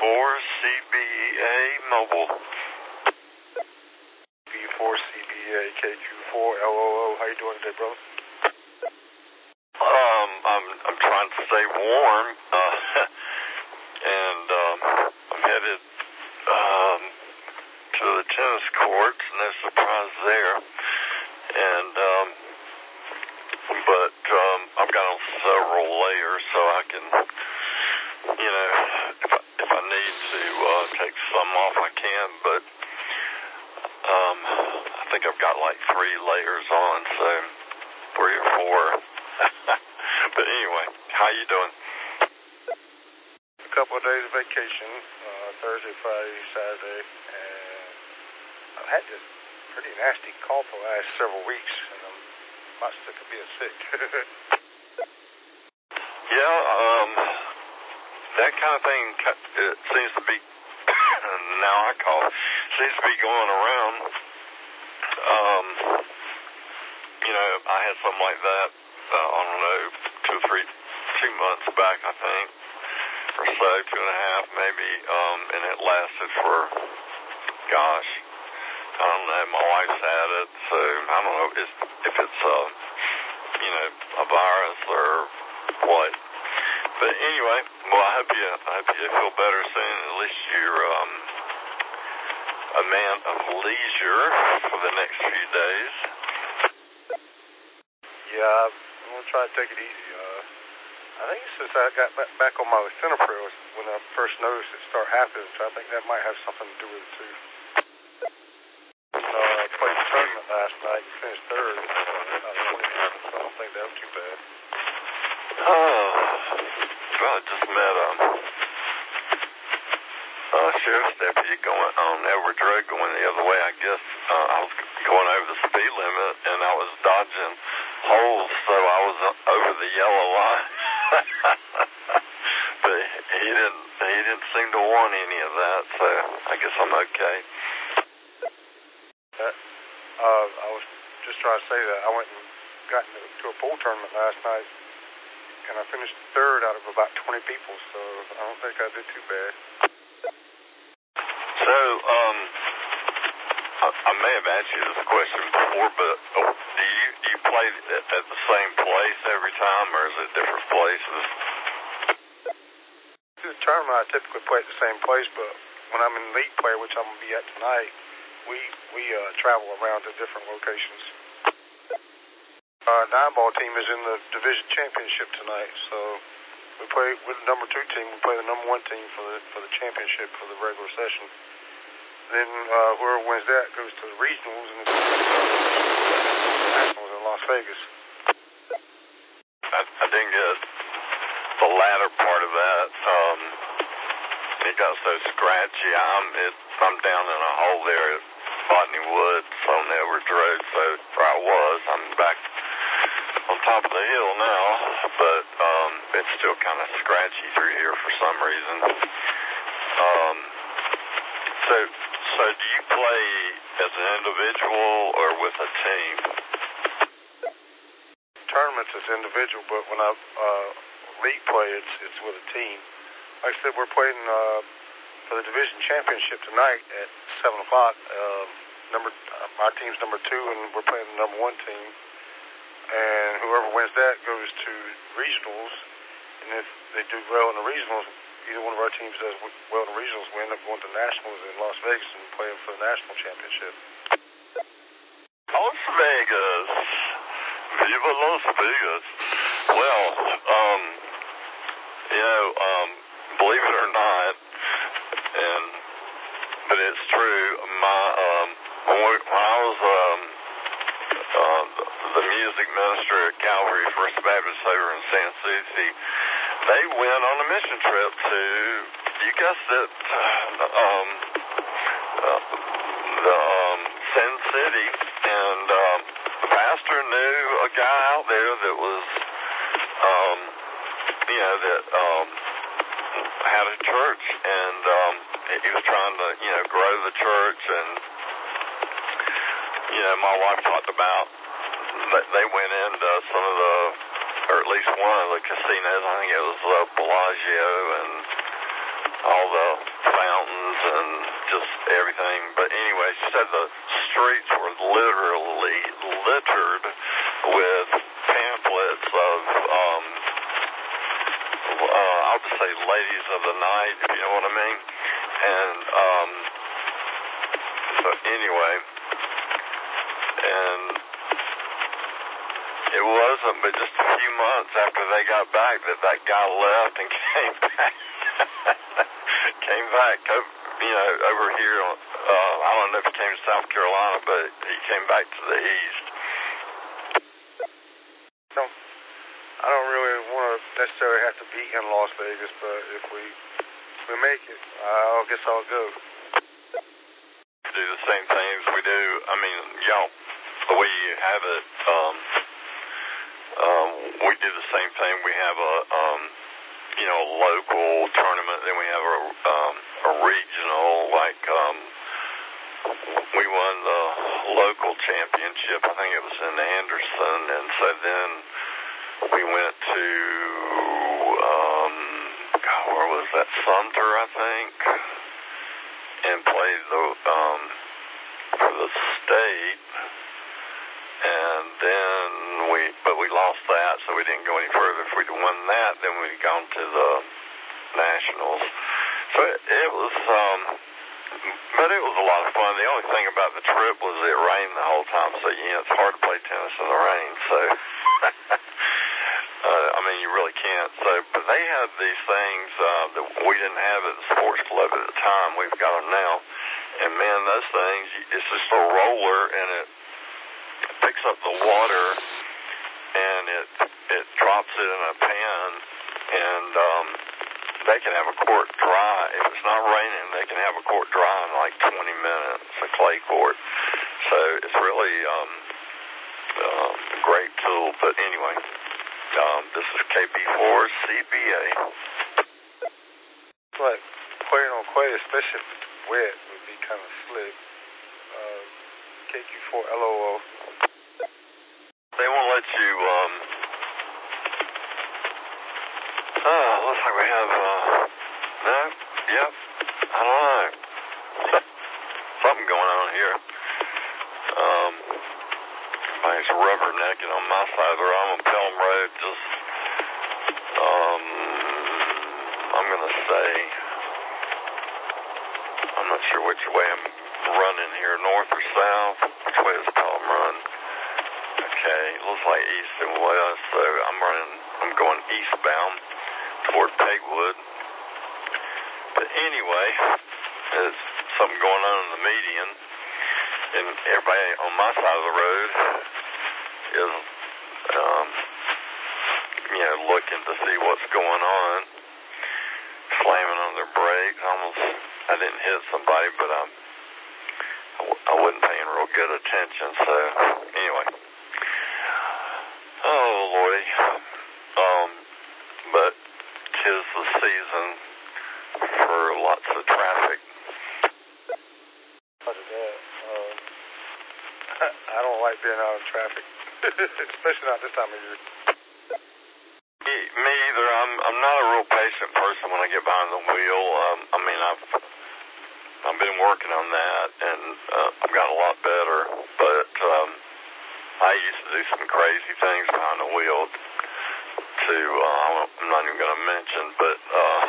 KQ4CBA Mobile. KQ4CBA KQ4LOO. How you doing today, brother? I'm trying to stay warm, and I'm headed to the tennis courts. No surprise there. And but I've got on several layers, so I can, if I need to take some off, I can. But I think I've got like 3 layers on, so 3 or 4. But anyway, how you doing? A couple of days of vacation, Thursday, Friday, Saturday, and I've had this pretty nasty cough the last several weeks, and I'm about sick of being sick. Yeah, that kind of thing, it seems to be, now I call it, seems to be going around. I had something like that, I don't know, 2 months back, I think, or so, 2.5 maybe, and it lasted for, gosh, I don't know, my wife's had it, so I don't know if it's, a virus or what. But anyway, well, I hope you feel better soon. At least you're a man of leisure for the next few days. Yeah, I'm going to try to take it easy. I think since I got back on my lisinopril when I first noticed it start happening, so I think that might have something to do with it too. I played the tournament last night and finished third out of 20 people, so I don't think that was too bad. Oh, well, I just met a sheriff's deputy going on Edwards Road going the other way. I guess I was going over the speed limit and I was dodging holes, so I was over the yellow line. But he didn't seem to want any of that, so I guess I'm okay. I was just trying to say that I went and got into a pool tournament last night, and I finished third out of about 20 people, so I don't think I did too bad. So, I may have asked you this question before, but do you play at the same place every time, or is it different places? The tournament, I typically play at the same place, but when I'm in league play, which I'm going to be at tonight, we travel around to different locations. Our 9-ball team is in the division championship tonight, so we play with the number 2 team. We play the number 1 team for the championship for the regular session. Then whoever wins that goes to the regionals and the nationals in Las Vegas. I didn't get the latter part of that. It got so scratchy. I'm down in a hole there at Botany Woods on Edwards Road, so where I was, I'm back on top of the hill now, but it's still kind of scratchy through here for some reason. So do you play as an individual or with a team? Tournaments is individual, but when I league play, it's with a team. Like I said, we're playing for the division championship tonight at 7 o'clock. Our team's number 2, and we're playing the number 1 team. And whoever wins that goes to regionals. And if they do well in the regionals, either one of our teams does well in the regionals, we end up going to nationals in Las Vegas and playing for the national championship. Las Vegas. Viva Las Vegas. Well, believe it or not, but it's true. When I was the music minister at Calvary First Baptist over in San Souci, they went on a mission trip to, you guessed it, the Sin City, and the pastor knew a guy out there that was, had a church, and he was trying to, grow the church, and, my wife talked about, they went into some of the, or at least one of the casinos, I think it was Bellagio, and all the fountains and just everything. But anyway, she said the streets were literally littered with pamphlets of, I'll just say ladies of the night, if you know what I mean. And so anyway, and it wasn't but just a few months after they got back that guy left and came back. Came back, over here. I don't know if he came to South Carolina, but he came back to the east. So, I don't really want to necessarily have to be in Las Vegas, but if we make it, I guess I'll go. Do the same things we do. I mean, the way you have it, we do the same thing. We have a local tournament, then we have a regional, like, we won the local championship. I think it was in Anderson, and so then we went to, where was that? Sumter, I think, and played for the state, and then we lost that, so we didn't go any further. If we'd won that, then we'd gone to the nationals. So it was, but it was a lot of fun. The only thing about the trip was it rained the whole time, so it's hard to play tennis in the rain. So, I mean, you really can't. So, but they had these things that we didn't have at the sports club at the time. We've got them now, and man, those things, it's just a roller, and it picks up the water, and it drops it in a pan, and they can have a court dry. If it's not raining, they can have a court dry in like 20 minutes, a clay court. So it's really a great tool. But anyway, this is KB4 CBA. Like playing on clay, especially if it's wet, would be kind of slick. KQ4 LOO. They won't let you, looks like we have, no, yep, I don't know. Something going on here. Everybody's rubbernecking on my side of the road. I'm on Pelham Road, just, I'm going to say, I'm not sure which way I'm running here, north or south. Which way does Pelham run? Okay, looks like east and west, so I'm going eastbound toward Pegwood. But anyway, there's something going on in the median, and everybody on my side of the road is, looking to see what's going on, slamming on their brakes. I didn't hit somebody, but I wasn't paying real good attention, so anyway. Oh, Lordy. But 'tis the season for lots of traffic. I don't like being out in traffic, especially not this time of year. Me either. I'm not a real patient person when I get behind the wheel. I mean, I've been working on that, and I've got a lot better. But I used to do some crazy things behind the wheel. I'm not even going to mention, but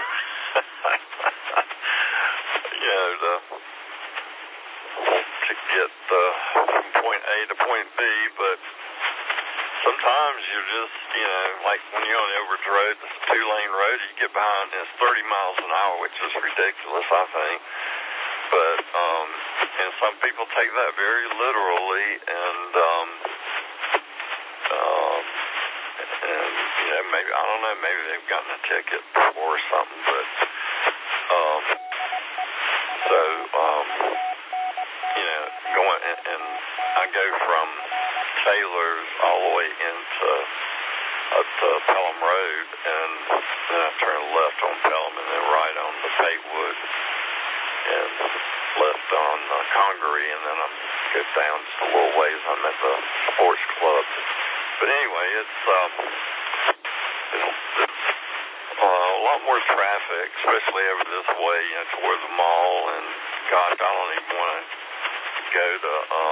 to get from point A to point B, but sometimes you're just, like when you're on the Edwards Road, it's a 2-lane road, you get behind, and it's 30 miles an hour, which is ridiculous, I think. But, and some people take that very literally, and maybe, I don't know, maybe they've gotten a ticket before or something, but, going, and I go from Taylor's all the way up to Pelham Road, and then I turn left on Pelham, and then right on the Pegwood, and left on Congaree, and then I go down just a little ways. I'm at the sports club. But anyway, it's a lot more traffic, especially over this way, toward the mall. And gosh, I don't even want to go to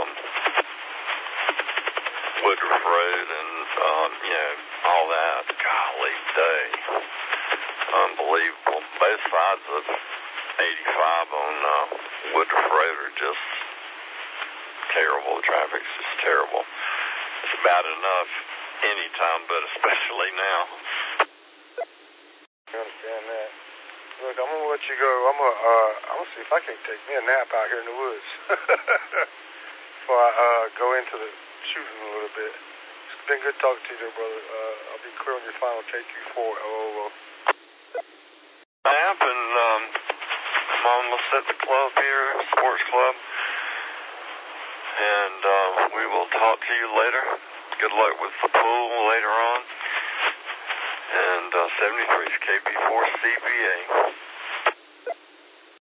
Woodruff Road and all that. Golly day, unbelievable. Both sides of 85 on Woodruff Road are just terrible. The traffic's just terrible. It's bad enough anytime, but especially now. I understand that. Look, I'm gonna let you go. I'm gonna see if I can take me a nap out here in the woods before I go into the shooting a little bit. It's been good talking to you there, brother. I'll be clear on your final KQ4 LOL. Nap, and I'm almost at the club here, sports club, and we will talk to you later. Good luck with the pool later on. And 73's KB4 CBA.